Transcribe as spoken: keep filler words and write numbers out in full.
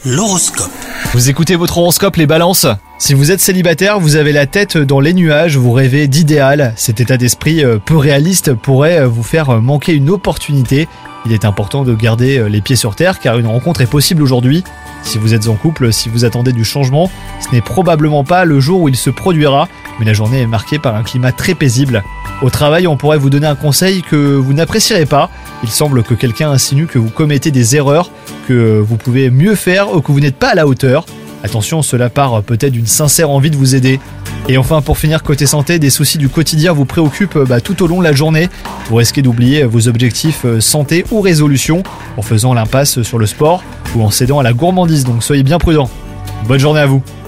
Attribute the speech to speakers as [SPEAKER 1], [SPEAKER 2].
[SPEAKER 1] L'horoscope.
[SPEAKER 2] Vous écoutez votre horoscope les balances ? Si vous êtes célibataire, vous avez la tête dans les nuages, vous rêvez d'idéal. Cet état d'esprit peu réaliste pourrait vous faire manquer une opportunité. Il est important de garder les pieds sur terre car une rencontre est possible aujourd'hui. Si vous êtes en couple, si vous attendez du changement, ce n'est probablement pas le jour où il se produira, mais la journée est marquée par un climat très paisible. Au travail, on pourrait vous donner un conseil que vous n'apprécierez pas. Il semble que quelqu'un insinue que vous commettez des erreurs, que vous pouvez mieux faire ou que vous n'êtes pas à la hauteur. Attention, cela part peut-être d'une sincère envie de vous aider. Et enfin, pour finir, côté santé, des soucis du quotidien vous préoccupent bah, tout au long de la journée. Vous risquez d'oublier vos objectifs santé ou résolution en faisant l'impasse sur le sport ou en cédant à la gourmandise, donc soyez bien prudents. Bonne journée à vous.